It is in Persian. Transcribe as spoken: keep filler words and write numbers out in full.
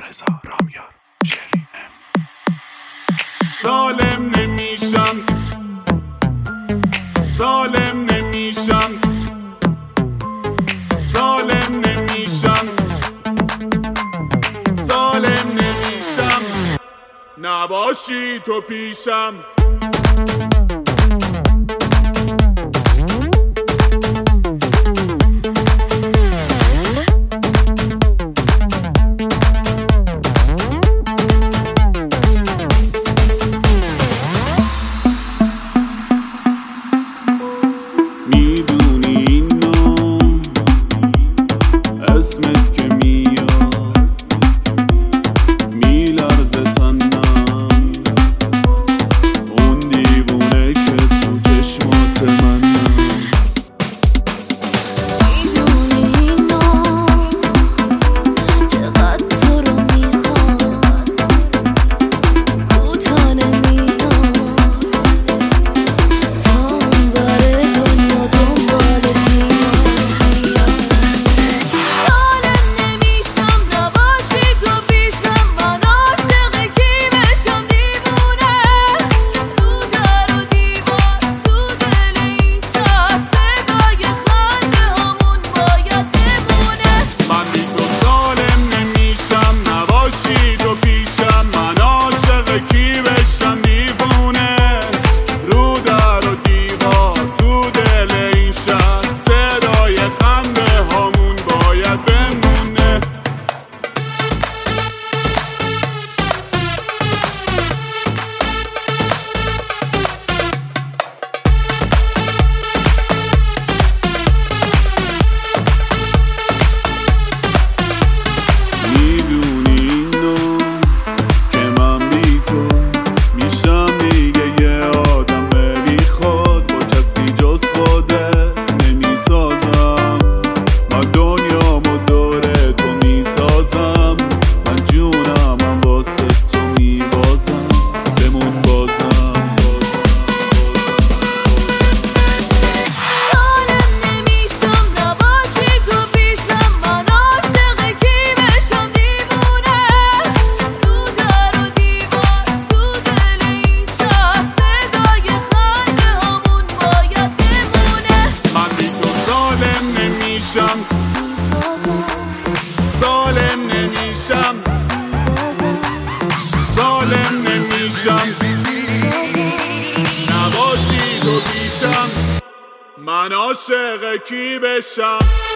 رضا رامیار شری ام. سالم نمیشم سالم نمیشم سالم نمیشم سالم نمیشم نباشی تو پیشم. میدونی اینو اسمت که میاد میلرزه تنم، اون دیوونه که تو چشمات منم. میدونی اینو چقدر تو رو میخواد، کوتا نمیاد تا اون بره دنیا دنبالت میاد. سالم نمیشم نباشی تو پیشم، من عاشق کی بشم دیوونه، رو در و دیوار تو دل این شهر صدای خنده همون باید بمونه. من بی تو سالم نمیشم نباشی تو پیشم، من عاشق کی بشم دیوونه، رو در و دیوار تو دل این شهر صدای خنده همون باید بمونه. میدونی اینو که من بی تو میشم دیگه یه آدم بی خود، با کسی جز خودت نمیسازم. من دنیامو دور تو میسازم، من جونم واسه تو میبازم، بمون بازم. سالم نمیشم نباشی تو پیشم، من عاشق کی بشم دیوونه، رو در و دیوار تو دل این شهر صدای خنده همون باید بمونه. من بی تو سالم نمیشم سالم نمیشم سالم نمیشم نباشی تو پیشم، من عاشق کی بشم.